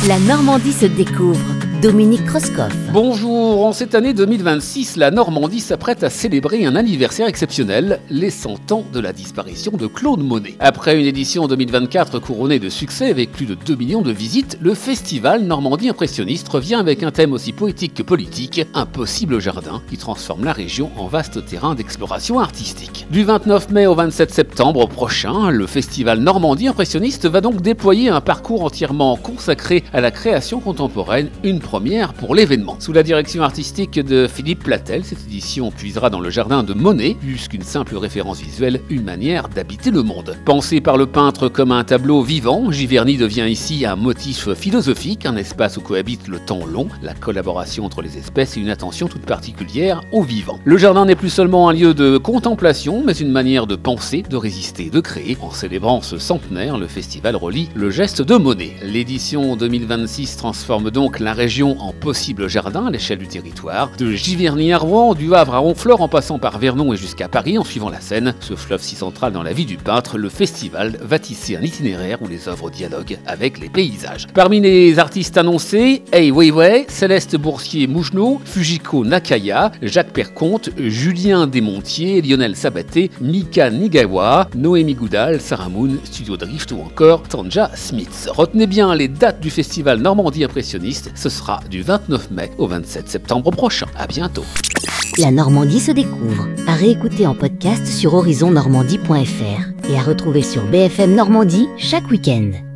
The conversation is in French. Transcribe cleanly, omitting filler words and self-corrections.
La Normandie se découvre. Dominique Kreuskopf. Bonjour, en cette année 2026, la Normandie s'apprête à célébrer un anniversaire exceptionnel, les 100 ans de la disparition de Claude Monet. Après une édition 2024 couronnée de succès avec plus de 2 millions de visites, le festival Normandie Impressionniste revient avec un thème aussi poétique que politique, un possible jardin qui transforme la région en vaste terrain d'exploration artistique. Du 29 mai au 27 septembre prochain, le festival Normandie Impressionniste va donc déployer un parcours entièrement consacré à la création contemporaine, une première pour l'événement. Sous la direction artistique de Philippe Platel, cette édition puisera dans le jardin de Monet, plus qu'une simple référence visuelle, une manière d'habiter le monde. Pensé par le peintre comme un tableau vivant, Giverny devient ici un motif philosophique, un espace où cohabite le temps long, la collaboration entre les espèces et une attention toute particulière au vivant. Le jardin n'est plus seulement un lieu de contemplation, mais une manière de penser, de résister, de créer. En célébrant ce centenaire, le festival relie le geste de Monet. L'édition 2026 transforme donc la région en possible jardin à l'échelle du territoire, de Giverny à Rouen, du Havre à Honfleur en passant par Vernon et jusqu'à Paris en suivant la Seine, ce fleuve si central dans la vie du peintre, le festival va tisser un itinéraire où les œuvres dialoguent avec les paysages. Parmi les artistes annoncés, Ai Weiwei, Céleste Boursier-Mougenot, Fujiko Nakaya, Jacques Perconte, Julien Desmontiers, Lionel Sabaté, Mika Nigawa, Noémie Goudal, Sarah Moon, Studio Drift ou encore Tanja Smith. Retenez bien les dates du festival Normandie Impressionniste, ce sera du 29 mai au 27 septembre prochain. À bientôt. La Normandie se découvre. À réécouter en podcast sur horizonnormandie.fr et à retrouver sur BFM Normandie chaque week-end.